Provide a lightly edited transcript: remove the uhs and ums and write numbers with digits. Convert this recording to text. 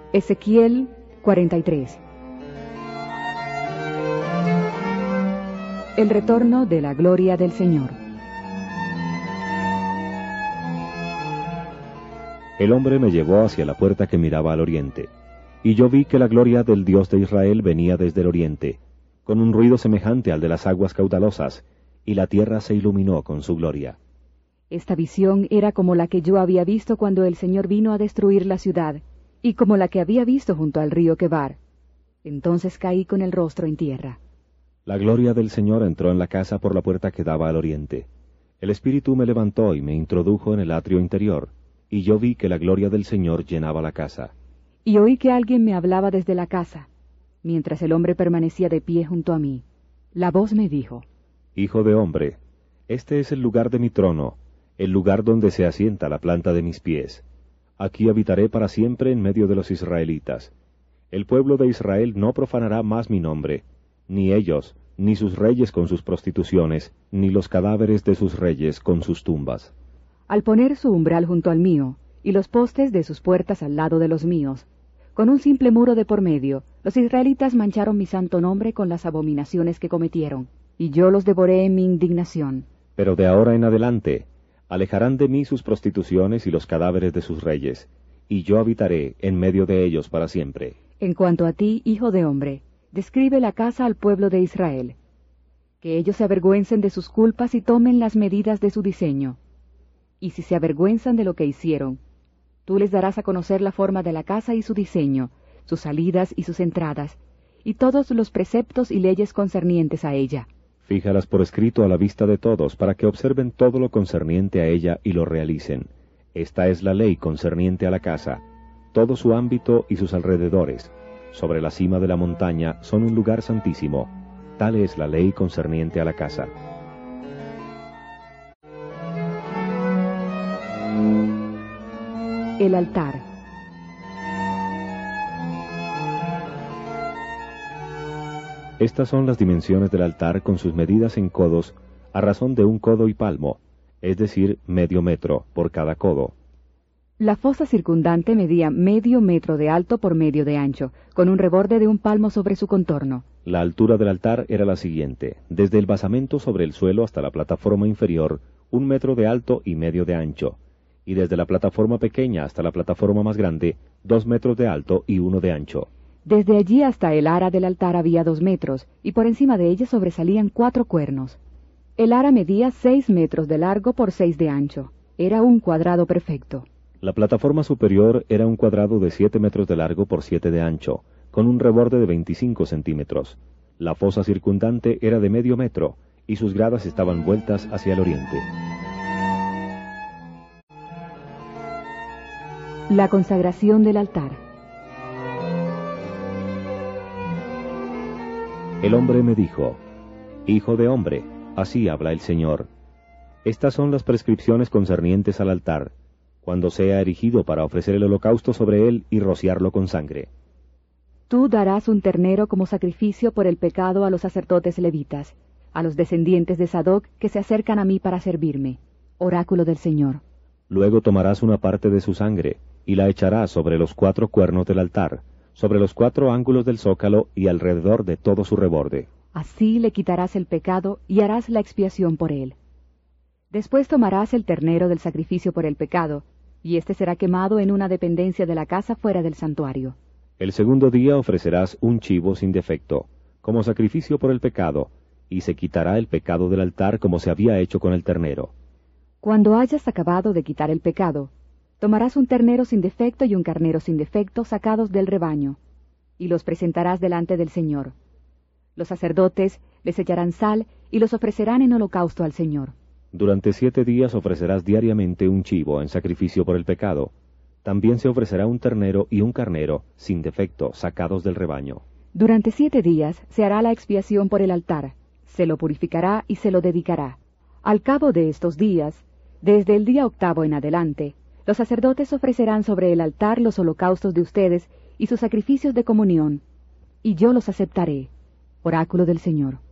Ezequiel 43. El retorno de la gloria del Señor. El hombre me llevó hacia la puerta que miraba al oriente, y yo vi que la gloria del Dios de Israel venía desde el oriente, con un ruido semejante al de las aguas caudalosas, y la tierra se iluminó con su gloria. Esta visión era como la que yo había visto cuando el Señor vino a destruir la ciudad, y como la que había visto junto al río Quebar. Entonces caí con el rostro en tierra. La gloria del Señor entró en la casa por la puerta que daba al oriente. El Espíritu me levantó y me introdujo en el atrio interior, y yo vi que la gloria del Señor llenaba la casa. Y oí que alguien me hablaba desde la casa, mientras el hombre permanecía de pie junto a mí. La voz me dijo: Hijo de hombre, este es el lugar de mi trono, el lugar donde se asienta la planta de mis pies. Aquí habitaré para siempre en medio de los israelitas. El pueblo de Israel no profanará más mi nombre, ni ellos, ni sus reyes con sus prostituciones, ni los cadáveres de sus reyes con sus tumbas. Al poner su umbral junto al mío, y los postes de sus puertas al lado de los míos, con un simple muro de por medio, los israelitas mancharon mi santo nombre con las abominaciones que cometieron, y yo los devoré en mi indignación. Pero de ahora en adelante, alejarán de mí sus prostituciones y los cadáveres de sus reyes, y yo habitaré en medio de ellos para siempre. En cuanto a ti, hijo de hombre, describe la casa al pueblo de Israel. Que ellos se avergüencen de sus culpas y tomen las medidas de su diseño. Y si se avergüenzan de lo que hicieron, tú les darás a conocer la forma de la casa y su diseño, sus salidas y sus entradas, y todos los preceptos y leyes concernientes a ella. Fíjalas por escrito a la vista de todos, para que observen todo lo concerniente a ella y lo realicen. Esta es la ley concerniente a la casa, todo su ámbito y sus alrededores. Sobre la cima de la montaña son un lugar santísimo. Tal es la ley concerniente a la casa. El altar. Estas son las dimensiones del altar con sus medidas en codos, a razón de 1 codo y palmo, es decir, medio metro por cada codo. La fosa circundante medía medio metro de alto por medio de ancho, con un reborde de 1 palmo sobre su contorno. La altura del altar era la siguiente: desde el basamento sobre el suelo hasta la plataforma inferior, 1 metro de alto y medio de ancho, y desde la plataforma pequeña hasta la plataforma más grande, 2 metros de alto y 1 de ancho. Desde allí hasta el ara del altar había 2 metros, y por encima de ella sobresalían 4 cuernos. El ara medía 6 metros de largo por 6 de ancho. Era un cuadrado perfecto. La plataforma superior era un cuadrado de 7 metros de largo por 7 de ancho, con un reborde de 25 centímetros. La fosa circundante era de medio metro, y sus gradas estaban vueltas hacia el oriente. La consagración del altar. El hombre me dijo: Hijo de hombre, así habla el Señor. Estas son las prescripciones concernientes al altar, cuando sea erigido para ofrecer el holocausto sobre él y rociarlo con sangre. Tú darás un ternero como sacrificio por el pecado a los sacerdotes levitas, a los descendientes de Sadoc que se acercan a mí para servirme. Oráculo del Señor. Luego tomarás una parte de su sangre, y la echarás sobre los 4 cuernos del altar, sobre los 4 ángulos del zócalo y alrededor de todo su reborde. Así le quitarás el pecado y harás la expiación por él. Después tomarás el ternero del sacrificio por el pecado, y éste será quemado en una dependencia de la casa fuera del santuario. El segundo día ofrecerás un chivo sin defecto, como sacrificio por el pecado, y se quitará el pecado del altar como se había hecho con el ternero. Cuando hayas acabado de quitar el pecado, tomarás un ternero sin defecto y un carnero sin defecto sacados del rebaño, y los presentarás delante del Señor. Los sacerdotes les echarán sal y los ofrecerán en holocausto al Señor. Durante 7 días ofrecerás diariamente un chivo en sacrificio por el pecado. También se ofrecerá un ternero y un carnero sin defecto sacados del rebaño. Durante 7 días se hará la expiación por el altar, se lo purificará y se lo dedicará. Al cabo de estos días, desde el día 8º en adelante, los sacerdotes ofrecerán sobre el altar los holocaustos de ustedes y sus sacrificios de comunión, y yo los aceptaré. Oráculo del Señor.